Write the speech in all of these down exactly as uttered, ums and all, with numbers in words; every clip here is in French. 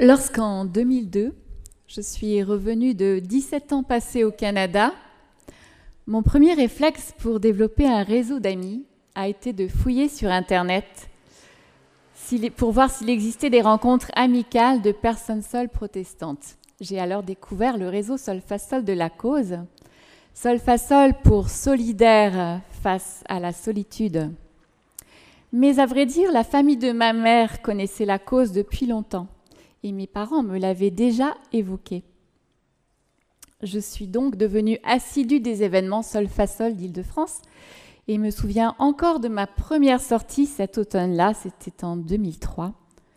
Lorsqu'en deux mille deux, je suis revenue de dix-sept ans passés au Canada, mon premier réflexe pour développer un réseau d'amis a été de fouiller sur Internet pour voir s'il existait des rencontres amicales de personnes seules protestantes. J'ai alors découvert le réseau Sol-Fa-Sol de la cause. Sol-Fa-Sol pour solidaire face à la solitude. Mais à vrai dire, la famille de ma mère connaissait la cause depuis longtemps et mes parents me l'avaient déjà évoquée. Je suis donc devenue assidue des événements Sol-Fa-Sol d'Île-de-France et me souviens encore de ma première sortie cet automne-là, c'était en deux mille trois,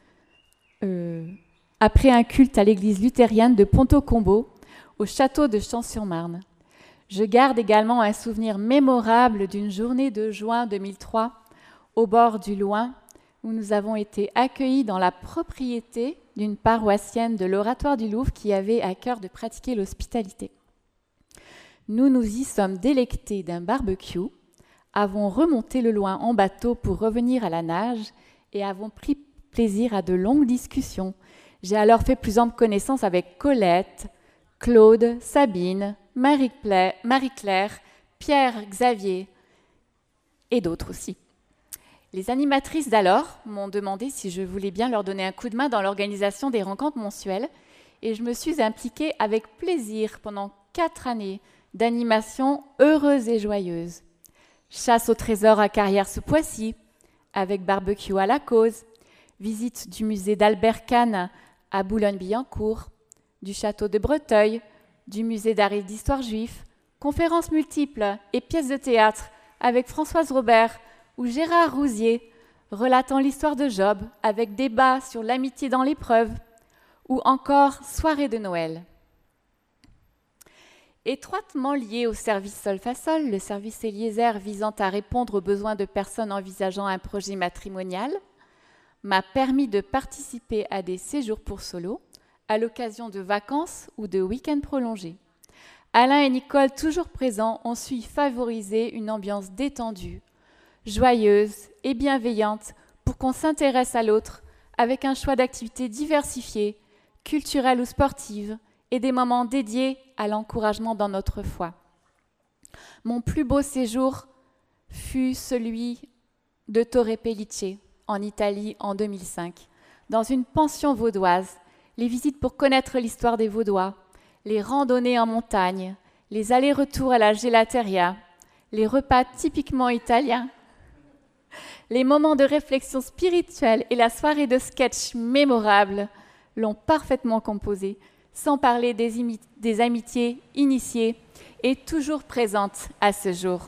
euh, après un culte à l'église luthérienne de Ponto-Combo, au château de Champs-sur-Marne. Je garde également un souvenir mémorable d'une journée de juin deux mille trois, au bord du Loing, où nous avons été accueillis dans la propriété d'une paroissienne de l'Oratoire du Louvre qui avait à cœur de pratiquer l'hospitalité. Nous nous y sommes délectés d'un barbecue, avons remonté le Loing en bateau pour revenir à la nage et avons pris plaisir à de longues discussions. J'ai alors fait plus ample connaissance avec Colette, Claude, Sabine, Marie-Claire, Pierre, Xavier et d'autres aussi. Les animatrices d'alors m'ont demandé si je voulais bien leur donner un coup de main dans l'organisation des rencontres mensuelles et je me suis impliquée avec plaisir pendant quatre années d'animation heureuse et joyeuse. Chasse au trésor à Carrière-sous-Poissy, avec barbecue à la cause, visite du musée d'Albert Kahn à Boulogne-Billancourt, du château de Breteuil, du musée d'art et d'histoire juif, conférences multiples et pièces de théâtre avec Françoise Robert ou Gérard Rousier, relatant l'histoire de Job avec débat sur l'amitié dans l'épreuve, ou encore soirée de Noël. Étroitement lié au service Sol-Fa-Sol, le service Eliezer visant à répondre aux besoins de personnes envisageant un projet matrimonial, m'a permis de participer à des séjours pour solo, à l'occasion de vacances ou de week-ends prolongés. Alain et Nicole, toujours présents, ont su y favoriser une ambiance détendue, joyeuse et bienveillante pour qu'on s'intéresse à l'autre avec un choix d'activités diversifiées, culturelles ou sportives, et des moments dédiés à l'encouragement dans notre foi. Mon plus beau séjour fut celui de Torre Pellice, en Italie, en deux mille cinq, dans une pension vaudoise, les visites pour connaître l'histoire des Vaudois, les randonnées en montagne, les allers-retours à la gelateria, les repas typiquement italiens, les moments de réflexion spirituelle et la soirée de sketch mémorable l'ont parfaitement composé, sans parler des, imi- des amitiés initiées et toujours présentes à ce jour.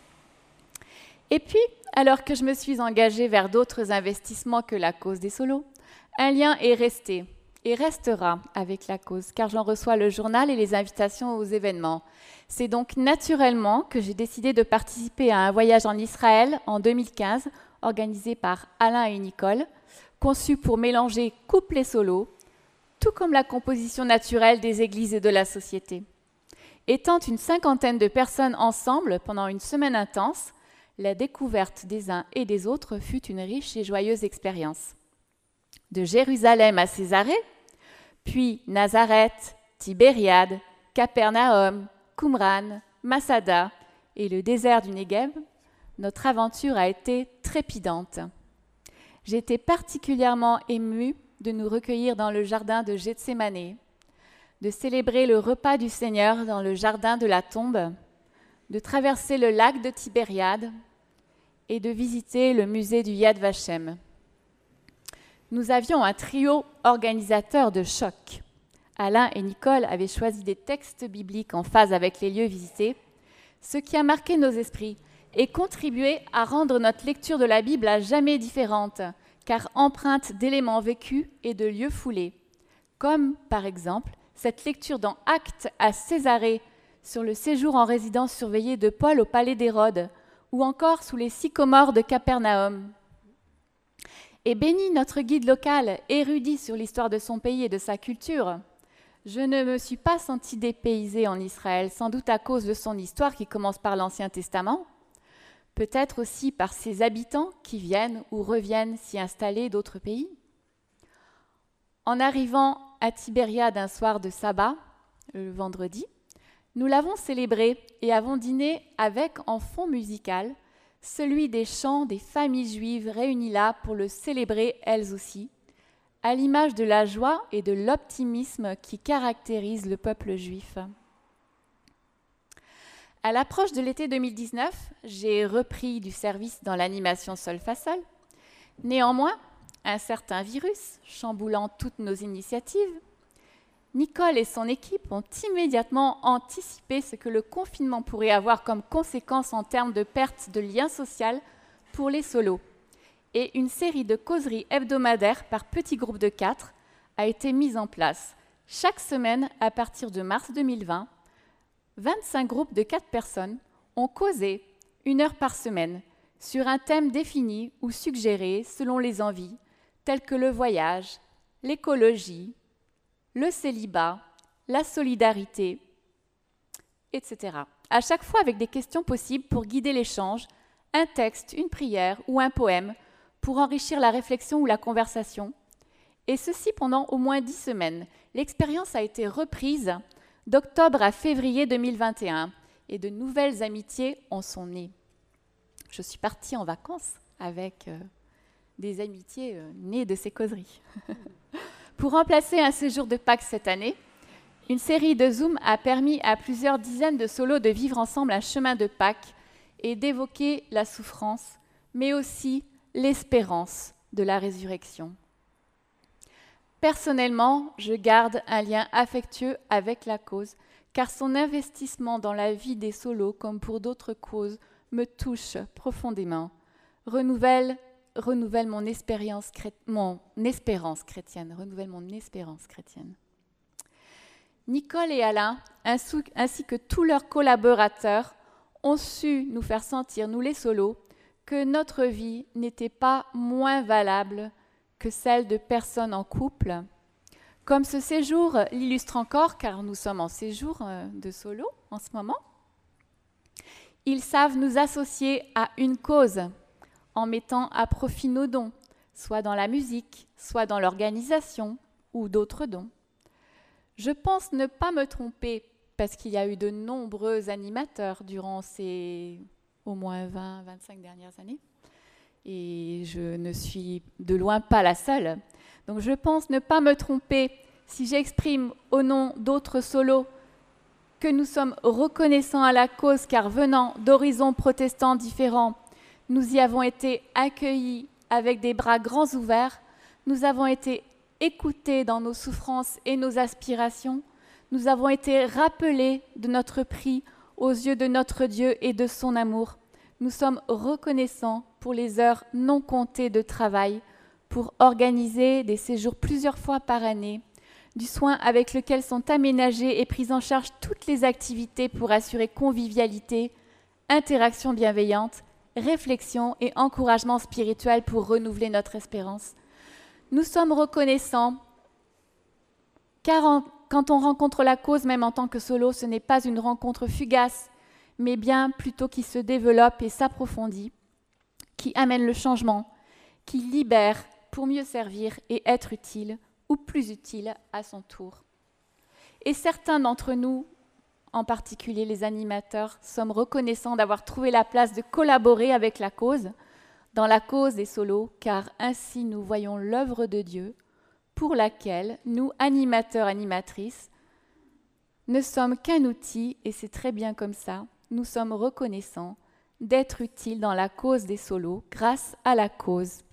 Et puis, alors que je me suis engagée vers d'autres investissements que la cause des solos, un lien est resté et restera avec la cause, car j'en reçois le journal et les invitations aux événements. C'est donc naturellement que j'ai décidé de participer à un voyage en Israël en deux mille quinze, organisé par Alain et Nicole, conçu pour mélanger couple et solo, tout comme la composition naturelle des églises et de la société. Étant une cinquantaine de personnes ensemble pendant une semaine intense, la découverte des uns et des autres fut une riche et joyeuse expérience. De Jérusalem à Césarée, puis Nazareth, Tibériade, Capernaum, Qumran, Masada et le désert du Negev, notre aventure a été trépidante. J'ai été particulièrement émue de nous recueillir dans le jardin de Gethsémanée, de célébrer le repas du Seigneur dans le jardin de la tombe, de traverser le lac de Tibériade et de visiter le musée du Yad Vashem. Nous avions un trio organisateur de choc. Alain et Nicole avaient choisi des textes bibliques en phase avec les lieux visités, ce qui a marqué nos esprits et contribué à rendre notre lecture de la Bible à jamais différente, car empreinte d'éléments vécus et de lieux foulés, comme par exemple cette lecture dans Actes à Césarée sur le séjour en résidence surveillée de Paul au palais d'Hérode, ou encore sous les sycomores de Capernaum. Et béni notre guide local, érudit sur l'histoire de son pays et de sa culture, je ne me suis pas sentie dépaysée en Israël, sans doute à cause de son histoire qui commence par l'Ancien Testament, peut-être aussi par ses habitants qui viennent ou reviennent s'y installer d'autres pays. En arrivant à Tibériade un soir de sabbat, le vendredi, nous l'avons célébré et avons dîné avec en fond musical celui des chants des familles juives réunies là pour le célébrer elles aussi, à l'image de la joie et de l'optimisme qui caractérise le peuple juif. À l'approche de l'été deux mille dix-neuf, j'ai repris du service dans l'animation sol fa sol. Néanmoins, un certain virus chamboulant toutes nos initiatives, Nicole et son équipe ont immédiatement anticipé ce que le confinement pourrait avoir comme conséquence en termes de perte de lien social pour les solos. Et une série de causeries hebdomadaires par petits groupes de quatre a été mise en place. Chaque semaine, à partir de mars deux mille vingt, vingt-cinq groupes de quatre personnes ont causé une heure par semaine sur un thème défini ou suggéré selon les envies, tels que le voyage, l'écologie, le célibat, la solidarité, et cetera. À chaque fois avec des questions possibles pour guider l'échange, un texte, une prière ou un poème pour enrichir la réflexion ou la conversation. Et ceci pendant au moins dix semaines. L'expérience a été reprise d'octobre à février deux mille vingt et un et de nouvelles amitiés en sont nées. Je suis partie en vacances avec euh, des amitiés euh, nées de ces causeries. Pour remplacer un séjour de Pâques cette année, une série de Zoom a permis à plusieurs dizaines de solos de vivre ensemble un chemin de Pâques et d'évoquer la souffrance, mais aussi l'espérance de la résurrection. Personnellement, je garde un lien affectueux avec la cause, car son investissement dans la vie des solos, comme pour d'autres causes, me touche profondément, renouvelle renouvelle mon espérance, cré... mon espérance chrétienne, renouvelle mon espérance chrétienne. Nicole et Alain, ainsi que tous leurs collaborateurs, ont su nous faire sentir, nous les solos, que notre vie n'était pas moins valable que celle de personnes en couple. Comme ce séjour l'illustre encore, car nous sommes en séjour de solo en ce moment, ils savent nous associer à une cause, en mettant à profit nos dons, soit dans la musique, soit dans l'organisation ou d'autres dons. Je pense ne pas me tromper, parce qu'il y a eu de nombreux animateurs durant ces au moins vingt à vingt-cinq dernières années, et je ne suis de loin pas la seule. Donc je pense ne pas me tromper si j'exprime au nom d'autres solos que nous sommes reconnaissants à la cause, car venant d'horizons protestants différents, nous y avons été accueillis avec des bras grands ouverts, nous avons été écoutés dans nos souffrances et nos aspirations, nous avons été rappelés de notre prix aux yeux de notre Dieu et de son amour. Nous sommes reconnaissants pour les heures non comptées de travail, pour organiser des séjours plusieurs fois par année, du soin avec lequel sont aménagées et prises en charge toutes les activités pour assurer convivialité, interaction bienveillante, réflexion et encouragement spirituel pour renouveler notre espérance. Nous sommes reconnaissants car en, quand on rencontre la cause, même en tant que solo, ce n'est pas une rencontre fugace, mais bien plutôt qui se développe et s'approfondit, qui amène le changement, qui libère pour mieux servir et être utile, ou plus utile à son tour. Et certains d'entre nous, en particulier les animateurs, sommes reconnaissants d'avoir trouvé la place de collaborer avec la cause, dans la cause des solos, car ainsi nous voyons l'œuvre de Dieu, pour laquelle nous, animateurs, animatrices, ne sommes qu'un outil, et c'est très bien comme ça, nous sommes reconnaissants d'être utiles dans la cause des solos, grâce à la cause